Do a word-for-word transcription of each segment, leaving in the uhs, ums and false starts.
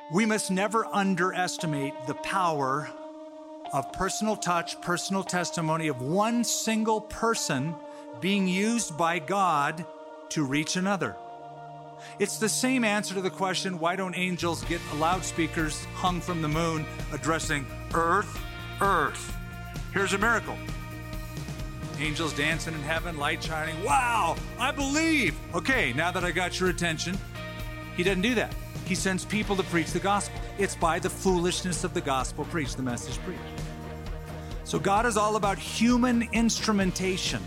We must never underestimate the power of personal touch, personal testimony of one single person being used by God to reach another. It's the same answer to the question, why don't angels get loudspeakers hung from the moon addressing earth, earth? Here's a miracle. Angels dancing in heaven, light shining. Wow, I believe. Okay, now that I got your attention, he doesn't do that. He sends people to preach the gospel. It's by the foolishness of the gospel preached, the message preached. So God is all about human instrumentation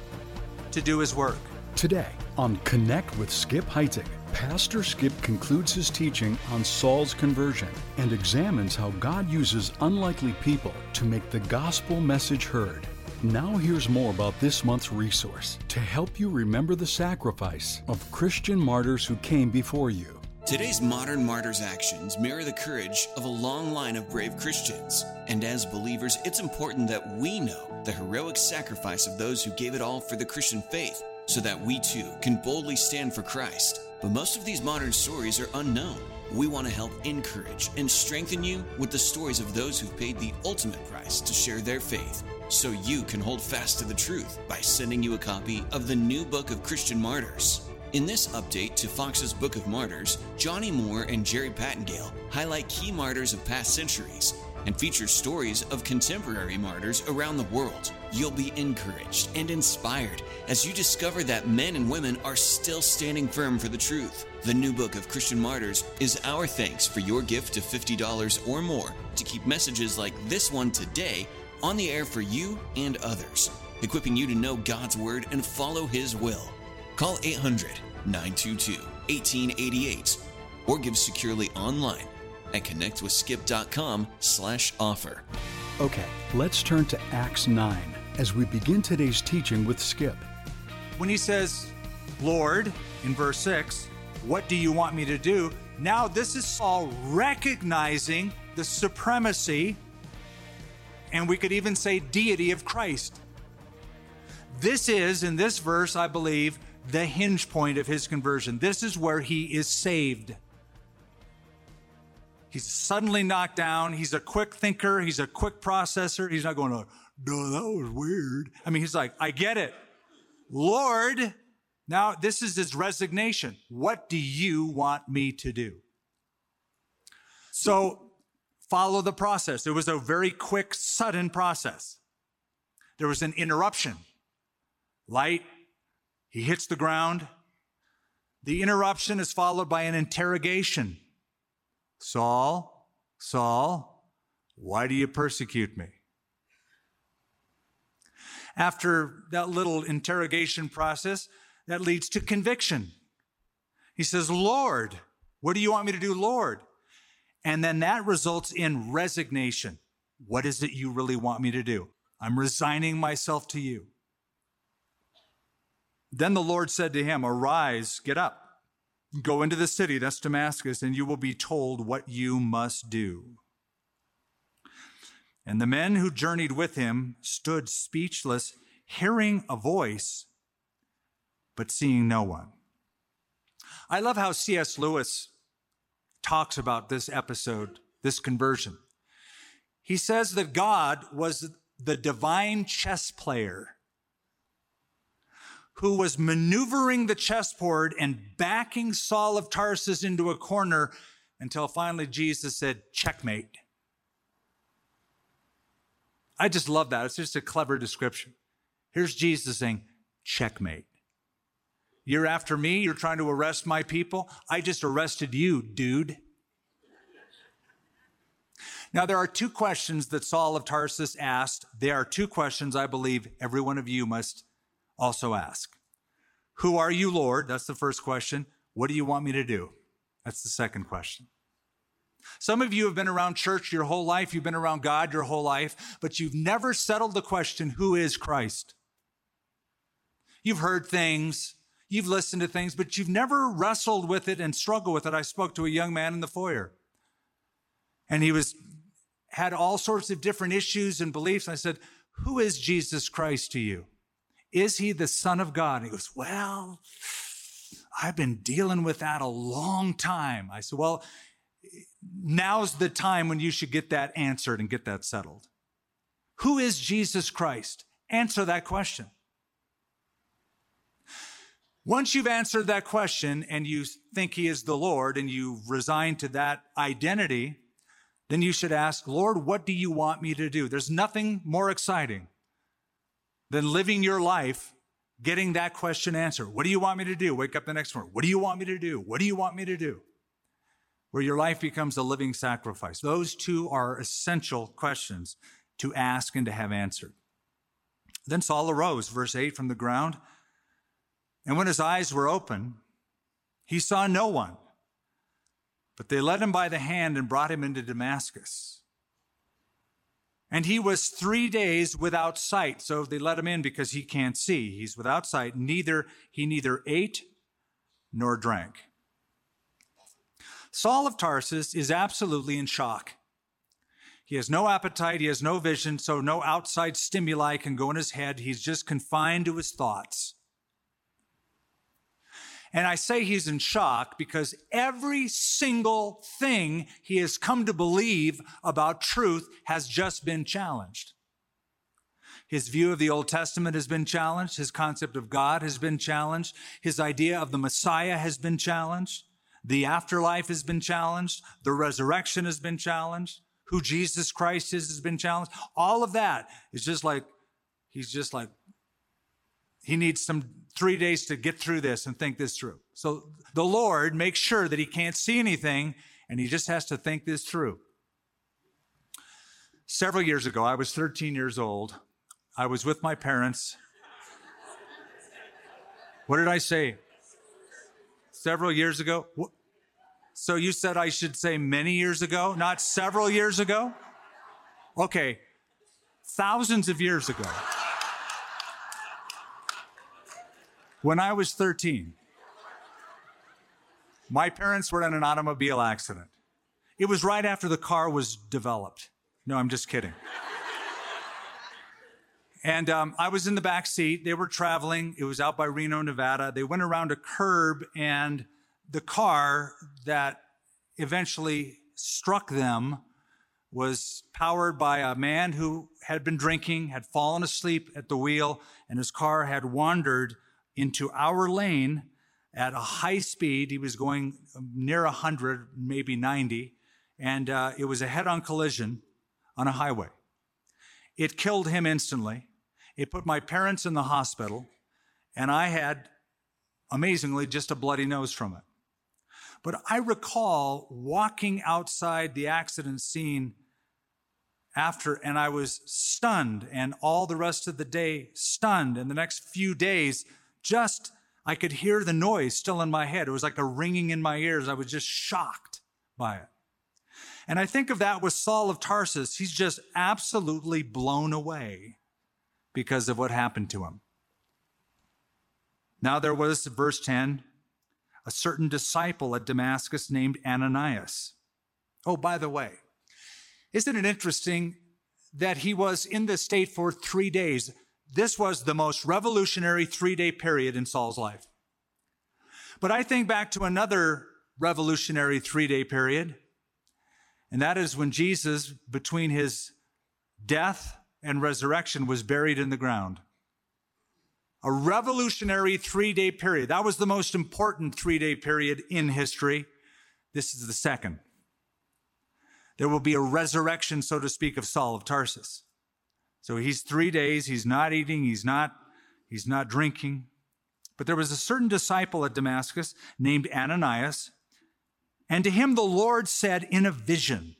to do his work. Today on Connect with Skip Heitzig, Pastor Skip concludes his teaching on Saul's conversion and examines how God uses unlikely people to make the gospel message heard. Now here's more about this month's resource to help you remember the sacrifice of Christian martyrs who came before you. Today's modern martyrs' actions mirror the courage of a long line of brave Christians. And as believers, it's important that we know the heroic sacrifice of those who gave it all for the Christian faith, so that we too can boldly stand for Christ. But most of these modern stories are unknown. We want to help encourage and strengthen you with the stories of those who've paid the ultimate price to share their faith, so you can hold fast to the truth by sending you a copy of the new book of Christian Martyrs. In this update to Fox's Book of Martyrs, Johnny Moore and Jerry Pattengale highlight key martyrs of past centuries and feature stories of contemporary martyrs around the world. You'll be encouraged and inspired as you discover that men and women are still standing firm for the truth. The new book of Christian Martyrs is our thanks for your gift of fifty dollars or more to keep messages like this one today on the air for you and others, equipping you to know God's Word and follow His will. Call eight hundred, nine two two, one eight eight eight or give securely online at connectwithskip.com slash offer. Okay, let's turn to Acts nine as we begin today's teaching with Skip. When he says, Lord, in verse six, what do you want me to do? Now this is Saul recognizing the supremacy, and we could even say deity of Christ. This is, in this verse, I believe, the hinge point of his conversion. This is where he is saved. He's suddenly knocked down. He's a quick thinker. He's a quick processor. He's not going, oh, no, that was weird. I mean, he's like, I get it. Lord, now this is his resignation. What do you want me to do? So follow the process. It was a very quick, sudden process. There was an interruption. Light, he hits the ground. The interruption is followed by an interrogation. Saul, Saul, why do you persecute me? After that little interrogation process, that leads to conviction. He says, Lord, what do you want me to do, Lord? And then that results in resignation. What is it you really want me to do? I'm resigning myself to you. Then the Lord said to him, arise, get up, go into the city, that's Damascus, and you will be told what you must do. And the men who journeyed with him stood speechless, hearing a voice, but seeing no one. I love how C S Lewis talks about this episode, this conversion. He says that God was the divine chess player who was maneuvering the chessboard and backing Saul of Tarsus into a corner until finally Jesus said, checkmate. I just love that. It's just a clever description. Here's Jesus saying, checkmate. You're after me. You're trying to arrest my people. I just arrested you, dude. Now, there are two questions that Saul of Tarsus asked. There are two questions I believe every one of you must also ask. Who are you, Lord? That's the first question. What do you want me to do? That's the second question. Some of you have been around church your whole life. You've been around God your whole life, but you've never settled the question, who is Christ? You've heard things, you've listened to things, but you've never wrestled with it and struggled with it. I spoke to a young man in the foyer, and he was had all sorts of different issues and beliefs. I said, who is Jesus Christ to you? Is he the Son of God? And he goes, well, I've been dealing with that a long time. I said, well, now's the time when you should get that answered and get that settled. Who is Jesus Christ? Answer that question. Once you've answered that question and you think he is the Lord and you resign to that identity, then you should ask, Lord, what do you want me to do? There's nothing more exciting than living your life getting that question answered. What do you want me to do? Wake up the next morning. What do you want me to do? What do you want me to do? Where your life becomes a living sacrifice. Those two are essential questions to ask and to have answered. Then Saul arose, verse eight, from the ground. And when his eyes were open, he saw no one. But they led him by the hand and brought him into Damascus. And he was three days without sight. So they let him in because he can't see. He's without sight. Neither he neither ate nor drank. Saul of Tarsus is absolutely in shock. He has no appetite. He has no vision. So no outside stimuli can go in his head. He's just confined to his thoughts. And I say he's in shock because every single thing he has come to believe about truth has just been challenged. His view of the Old Testament has been challenged. His concept of God has been challenged. His idea of the Messiah has been challenged. The afterlife has been challenged. The resurrection has been challenged. Who Jesus Christ is has been challenged. All of that is just like, he's just like, he needs some three days to get through this and think this through. So the Lord makes sure that he can't see anything, and he just has to think this through. Several years ago, I was thirteen years old. I was with my parents. What did I say? Several years ago? So you said I should say many years ago, not several years ago? Okay, thousands of years ago. When I was thirteen, my parents were in an automobile accident. It was right after the car was developed. No, I'm just kidding. And um, I was in the back seat. They were traveling. It was out by Reno, Nevada. They went around a curb, and the car that eventually struck them was powered by a man who had been drinking, had fallen asleep at the wheel, and his car had wandered into our lane at a high speed. He was going near one hundred, maybe ninety, and uh, it was a head-on collision on a highway. It killed him instantly. It put my parents in the hospital, and I had, amazingly, just a bloody nose from it. But I recall walking outside the accident scene after, and I was stunned, and all the rest of the day stunned, and the next few days, just, I could hear the noise still in my head. It was like a ringing in my ears. I was just shocked by it. And I think of that with Saul of Tarsus. He's just absolutely blown away because of what happened to him. Now there was, verse ten, a certain disciple at Damascus named Ananias. Oh, by the way, isn't it interesting that he was in this state for three days? This was the most revolutionary three-day period in Saul's life. But I think back to another revolutionary three-day period, and that is when Jesus, between his death and resurrection, was buried in the ground. A revolutionary three-day period. That was the most important three-day period in history. This is the second. There will be a resurrection, so to speak, of Saul of Tarsus. So he's three days, he's not eating, he's not, he's not drinking. But there was a certain disciple at Damascus named Ananias, and to him the Lord said in a vision,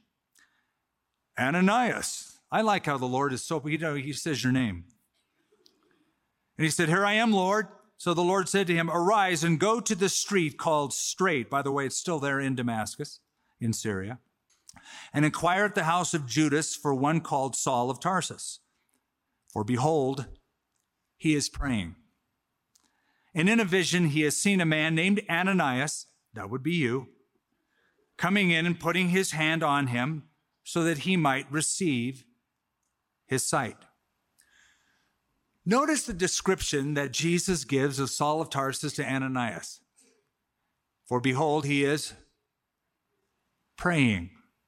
Ananias. I like how the Lord is so, you know, he says your name. And he said, here I am, Lord. So the Lord said to him, arise and go to the street called Straight. By the way, it's still there in Damascus, in Syria. And inquire at the house of Judas for one called Saul of Tarsus. For behold, he is praying. And in a vision, he has seen a man named Ananias, that would be you, coming in and putting his hand on him so that he might receive his sight. Notice the description that Jesus gives of Saul of Tarsus to Ananias. For behold, he is praying.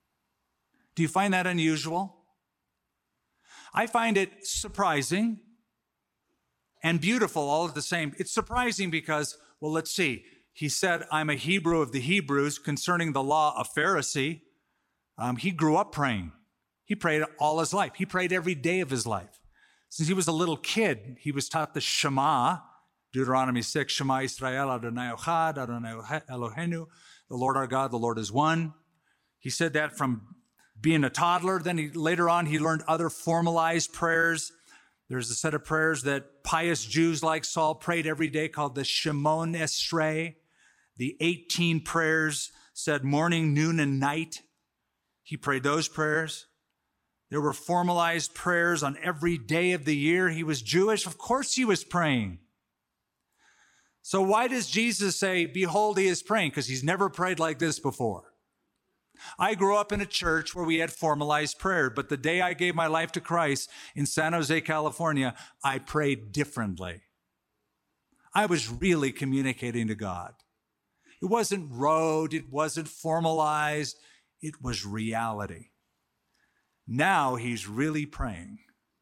Do you find that unusual? I find it surprising and beautiful all at the same. It's surprising because, well, let's see. He said, I'm a Hebrew of the Hebrews, concerning the law, a Pharisee. Um, he grew up praying. He prayed all his life. He prayed every day of his life. Since he was a little kid, he was taught the Shema, Deuteronomy six, Shema Yisrael, Adonai Echad, Adonai Eloheinu, the Lord our God, the Lord is one. He said that from being a toddler. Then he, later on, he learned other formalized prayers. There's a set of prayers that pious Jews like Saul prayed every day called the Shemon Esrei. The eighteen prayers said morning, noon, and night. He prayed those prayers. There were formalized prayers on every day of the year. He was Jewish. Of course he was praying. So why does Jesus say, behold, he is praying? Because he's never prayed like this before. I grew up in a church where we had formalized prayer, but the day I gave my life to Christ in San Jose, California, I prayed differently. I was really communicating to God. It wasn't rote, it wasn't formalized, it was reality. Now he's really praying.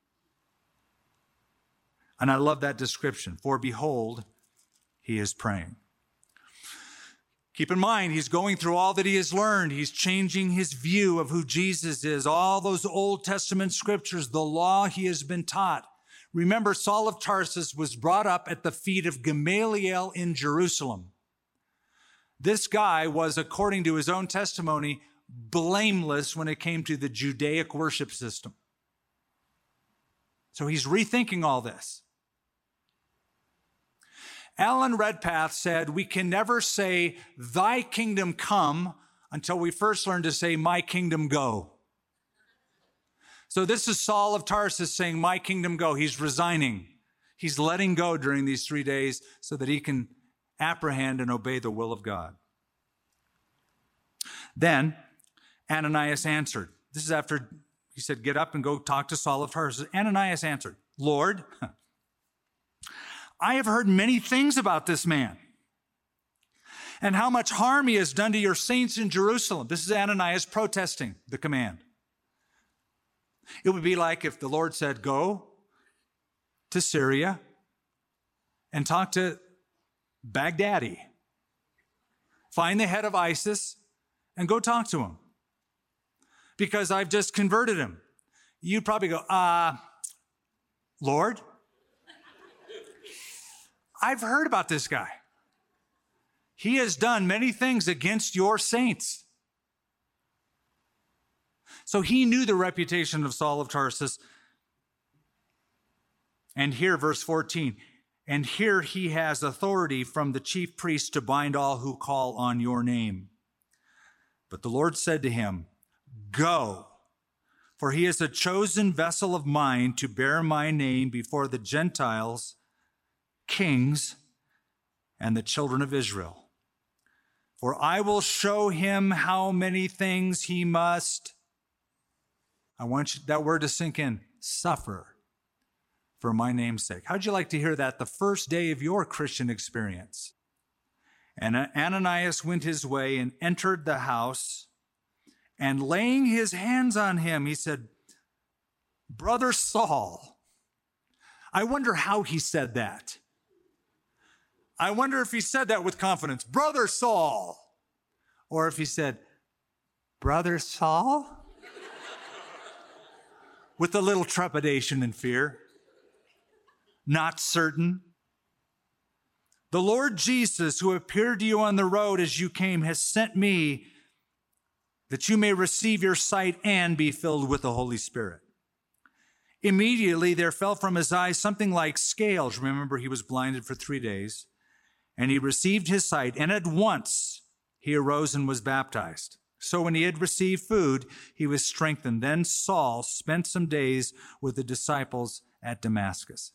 And I love that description. For behold, he is praying. Keep in mind, he's going through all that he has learned. He's changing his view of who Jesus is. All those Old Testament scriptures, the law he has been taught. Remember, Saul of Tarsus was brought up at the feet of Gamaliel in Jerusalem. This guy was, according to his own testimony, blameless when it came to the Judaic worship system. So he's rethinking all this. Alan Redpath said, we can never say, thy kingdom come, until we first learn to say, my kingdom go. So this is Saul of Tarsus saying, my kingdom go. He's resigning. He's letting go during these three days so that he can apprehend and obey the will of God. Then Ananias answered. This is after he said, get up and go talk to Saul of Tarsus. Ananias answered, Lord, I have heard many things about this man and how much harm he has done to your saints in Jerusalem. This is Ananias protesting the command. It would be like if the Lord said, go to Syria and talk to Baghdadi. Find the head of ISIS and go talk to him. Because I've just converted him. You'd probably go, uh, Lord, I've heard about this guy. He has done many things against your saints. So he knew the reputation of Saul of Tarsus. And here, verse fourteen, and here he has authority from the chief priest to bind all who call on your name. But the Lord said to him, go, for he is a chosen vessel of mine to bear my name before the Gentiles, kings, and the children of Israel. For I will show him how many things he must, I want you, that word to sink in, suffer for my name's sake. How'd you like to hear that the first day of your Christian experience? And Ananias went his way and entered the house, and laying his hands on him, he said, Brother Saul. I wonder how he said that. I wonder if he said that with confidence, Brother Saul. Or if he said, Brother Saul? With a little trepidation and fear. Not certain. The Lord Jesus, who appeared to you on the road as you came, has sent me that you may receive your sight and be filled with the Holy Spirit. Immediately there fell from his eyes something like scales. Remember, he was blinded for three days. And he received his sight, and at once he arose and was baptized. So when he had received food, he was strengthened. Then Saul spent some days with the disciples at Damascus.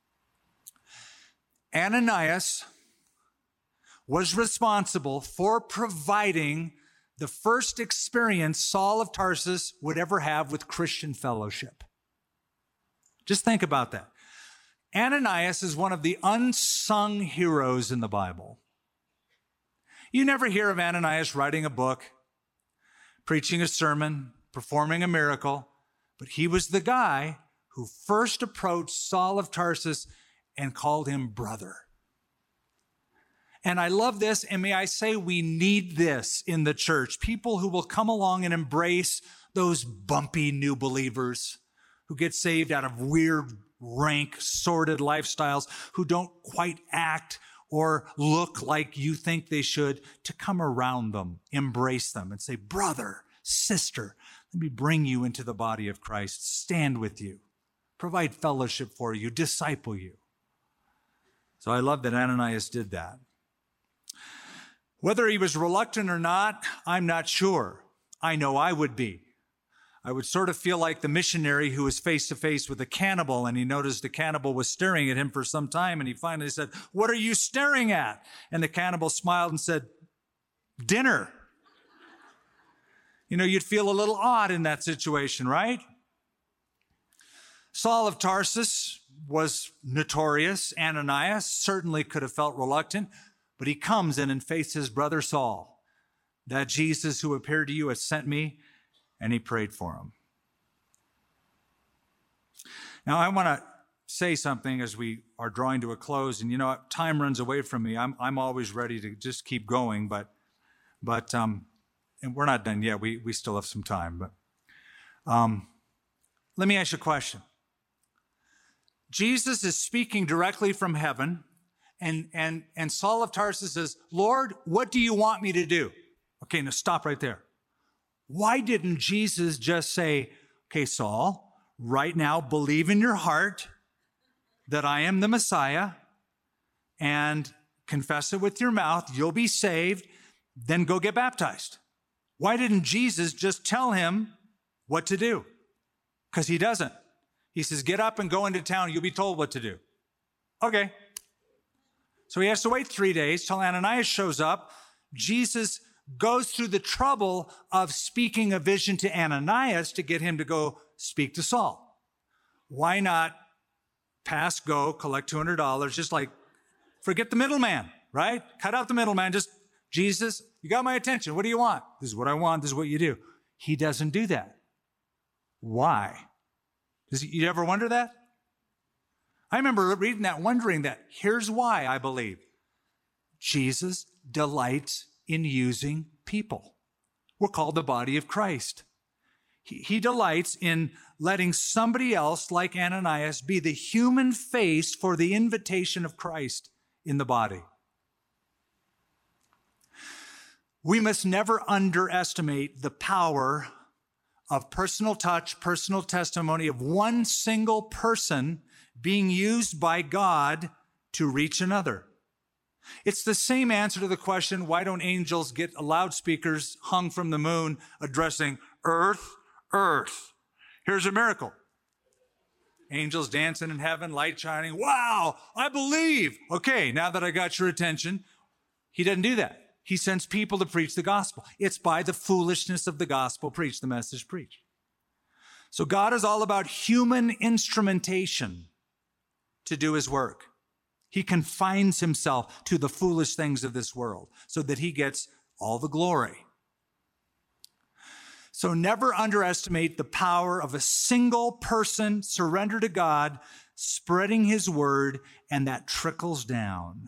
Ananias was responsible for providing the first experience Saul of Tarsus would ever have with Christian fellowship. Just think about that. Ananias is one of the unsung heroes in the Bible. You never hear of Ananias writing a book, preaching a sermon, performing a miracle, but he was the guy who first approached Saul of Tarsus and called him brother. And I love this, and may I say we need this in the church. People who will come along and embrace those bumpy new believers who get saved out of weird, rank, sordid lifestyles, who don't quite act or look like you think they should, to come around them, embrace them, and say, brother, sister, let me bring you into the body of Christ, stand with you, provide fellowship for you, disciple you. So I love that Ananias did that. Whether he was reluctant or not, I'm not sure. I know I would be. I would sort of feel like the missionary who was face to face with a cannibal, and he noticed the cannibal was staring at him for some time, and he finally said, what are you staring at? And the cannibal smiled and said, dinner. You know, you'd feel a little odd in that situation, right? Saul of Tarsus was notorious. Ananias certainly could have felt reluctant, but he comes in and faces his brother Saul. That Jesus who appeared to you has sent me, and he prayed for him. Now, I want to say something as we are drawing to a close, and you know, time runs away from me. I'm I'm always ready to just keep going, but but um, and we're not done yet. We we still have some time, but um, let me ask you a question. Jesus is speaking directly from heaven. And, and, and Saul of Tarsus says, Lord, what do you want me to do? Okay, now stop right there. Why didn't Jesus just say, okay, Saul, right now believe in your heart that I am the Messiah and confess it with your mouth, you'll be saved, then go get baptized? Why didn't Jesus just tell him what to do? Because he doesn't. He says, get up and go into town, you'll be told what to do. Okay. So he has to wait three days till Ananias shows up. Jesus goes through the trouble of speaking a vision to Ananias to get him to go speak to Saul. Why not pass, go, collect two hundred dollars, just like forget the middleman, right? Cut out the middleman. Just, Jesus, you got my attention. What do you want? This is what I want. This is what you do. He doesn't do that. Why? Does he, you ever wonder that? I remember reading that, wondering that. Here's why, I believe. Jesus delights in using people. We're called the body of Christ. He, he delights in letting somebody else, like Ananias, be the human face for the invitation of Christ in the body. We must never underestimate the power of personal touch, personal testimony of one single person being used by God to reach another. It's the same answer to the question, why don't angels get loudspeakers hung from the moon addressing earth, earth? Here's a miracle. Angels dancing in heaven, light shining. Wow, I believe. Okay, now that I got your attention, he doesn't do that. He sends people to preach the gospel. It's by the foolishness of the gospel preached, the message preached. So God is all about human instrumentation to do his work. He confines himself to the foolish things of this world so that he gets all the glory. So never underestimate the power of a single person surrendered to God, spreading his word, and that trickles down.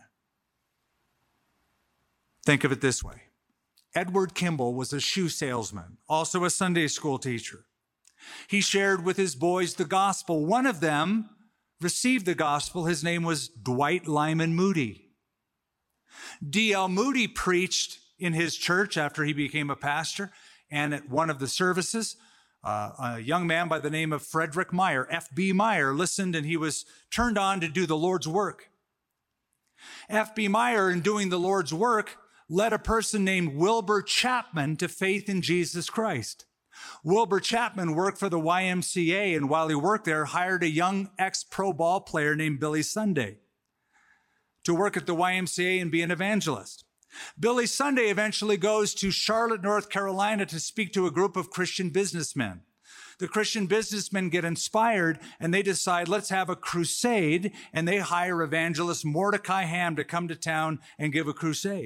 Think of it this way. Edward Kimball was a shoe salesman, also a Sunday school teacher. He shared with his boys the gospel. One of them received the gospel. His name was Dwight Lyman Moody. D L Moody preached in his church after he became a pastor, and at one of the services, uh, a young man by the name of Frederick Meyer, F B Meyer, listened, and he was turned on to do the Lord's work. F B Meyer, in doing the Lord's work, led a person named Wilbur Chapman to faith in Jesus Christ. Wilbur Chapman worked for the Y M C A, and while he worked there, hired a young ex-pro ball player named Billy Sunday to work at the Y M C A and be an evangelist. Billy Sunday eventually goes to Charlotte, North Carolina to speak to a group of Christian businessmen. The Christian businessmen get inspired, and they decide, let's have a crusade, and they hire evangelist Mordecai Ham to come to town and give a crusade.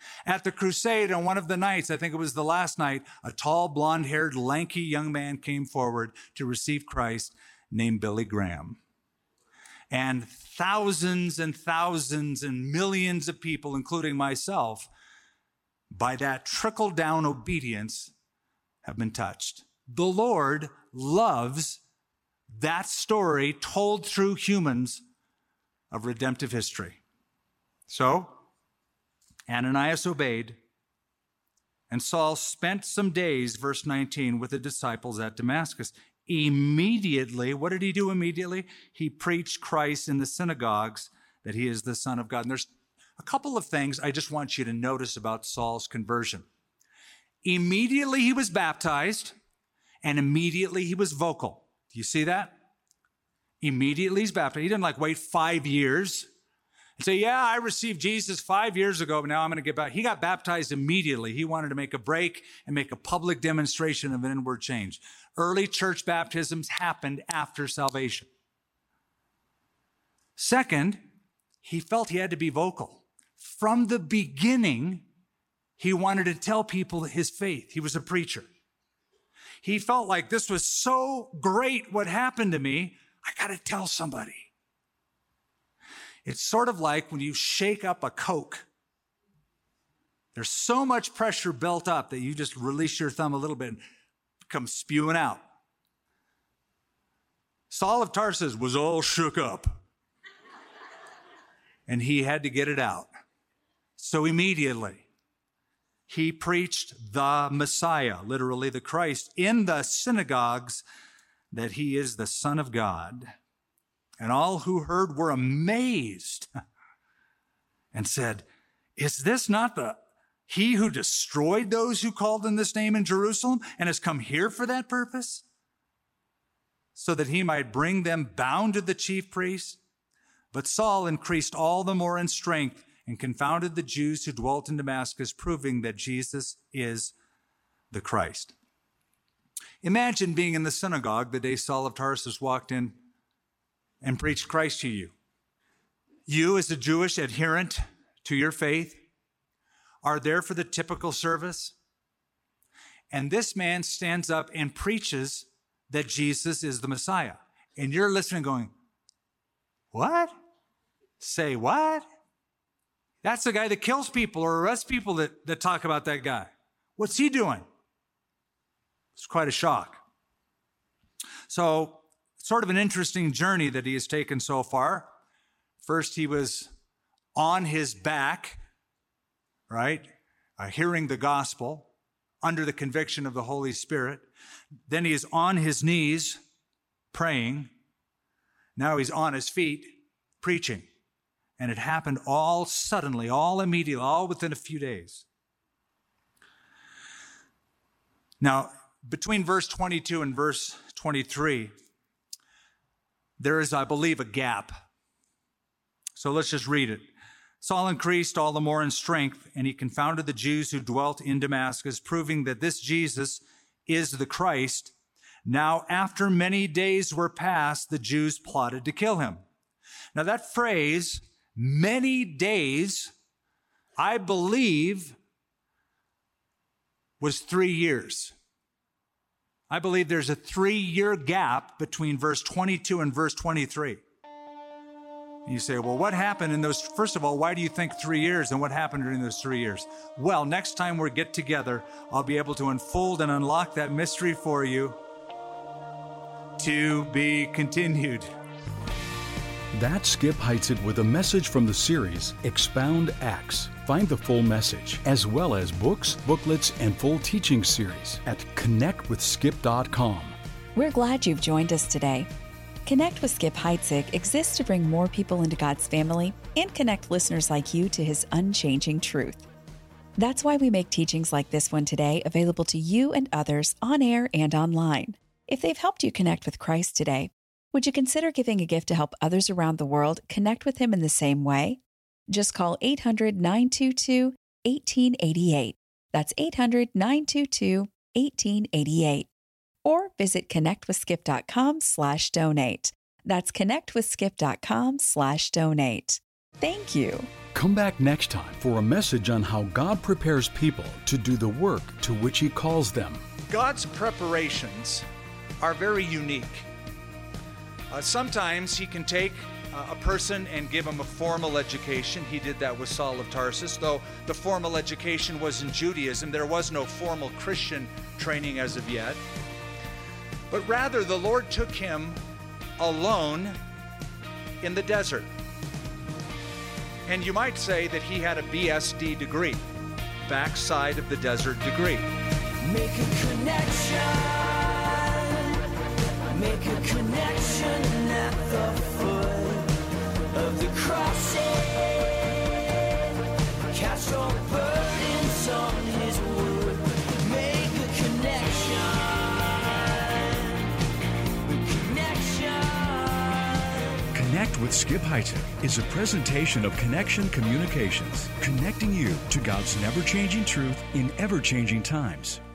At the crusade on one of the nights, I think it was the last night, a tall, blonde-haired, lanky young man came forward to receive Christ named Billy Graham. And thousands and thousands and millions of people, including myself, by that trickle-down obedience, have been touched. The Lord loves that story told through humans of redemptive history. So, Ananias obeyed, and Saul spent some days, verse nineteen, with the disciples at Damascus. Immediately, what did he do immediately? He preached Christ in the synagogues, that he is the Son of God. And there's a couple of things I just want you to notice about Saul's conversion. Immediately he was baptized, and immediately he was vocal. Do you see that? Immediately he's baptized. He didn't like wait five years and say, yeah, I received Jesus five years ago, but now I'm going to get back. He got baptized immediately. He wanted to make a break and make a public demonstration of an inward change. Early church baptisms happened after salvation. Second, he felt he had to be vocal. From the beginning, he wanted to tell people his faith. He was a preacher. He felt like this was so great what happened to me, I got to tell somebody. It's sort of like when you shake up a Coke. There's so much pressure built up that you just release your thumb a little bit and come spewing out. Saul of Tarsus was all shook up, and he had to get it out. So immediately, he preached the Messiah, literally the Christ, in the synagogues, that he is the Son of God. And all who heard were amazed and said, is this not the he who destroyed those who called in this name in Jerusalem and has come here for that purpose? So that he might bring them bound to the chief priests. But Saul increased all the more in strength and confounded the Jews who dwelt in Damascus, proving that Jesus is the Christ. Imagine being in the synagogue the day Saul of Tarsus walked in and preached Christ to you. You, as a Jewish adherent to your faith, are there for the typical service. And this man stands up and preaches that Jesus is the Messiah. And you're listening going, what? Say what? That's the guy that kills people or arrests people that, that talk about that guy. What's he doing? It's quite a shock. So, sort of an interesting journey that he has taken so far. First, he was on his back, right, uh, hearing the gospel under the conviction of the Holy Spirit. Then he is on his knees praying. Now he's on his feet preaching. And it happened all suddenly, all immediately, all within a few days. Now, between verse twenty-two and verse twenty-three, there is, I believe, a gap. So let's just read it. Saul increased all the more in strength, and he confounded the Jews who dwelt in Damascus, proving that this Jesus is the Christ. Now, after many days were passed, the Jews plotted to kill him. Now, that phrase, many days, I believe, was three years. I believe there's a three-year gap between verse twenty-two and verse twenty-three. And you say, well, what happened in those? First of all, why do you think three years and what happened during those three years? Well, next time we get together, I'll be able to unfold and unlock that mystery for you. To be continued. That's Skip Heitzig with a message from the series Expound Acts. Find the full message, as well as books, booklets, and full teaching series at connect with skip dot com. We're glad you've joined us today. Connect with Skip Heitzig exists to bring more people into God's family and connect listeners like you to His unchanging truth. That's why we make teachings like this one today available to you and others on air and online. If they've helped you connect with Christ today, would you consider giving a gift to help others around the world connect with Him in the same way? Just call eight hundred, nine two two, one eight eight eight. That's eight hundred, nine two two, one eight eight eight. Or visit connectwithskip.com slash donate. That's connectwithskip.com slash donate. Thank you. Come back next time for a message on how God prepares people to do the work to which He calls them. God's preparations are very unique. Uh, sometimes He can take uh, a person and give him a formal education. He did that with Saul of Tarsus, though the formal education was in Judaism. There was no formal Christian training as of yet. But rather, the Lord took him alone in the desert. And you might say that he had a B S D degree, backside of the desert degree. Make a connection, make a connection at the foot of the cross. Cast your burdens on His wood. Make a connection, connection. Connect with Skip Heitzig is a presentation of Connection Communications, connecting you to God's never-changing truth in ever-changing times.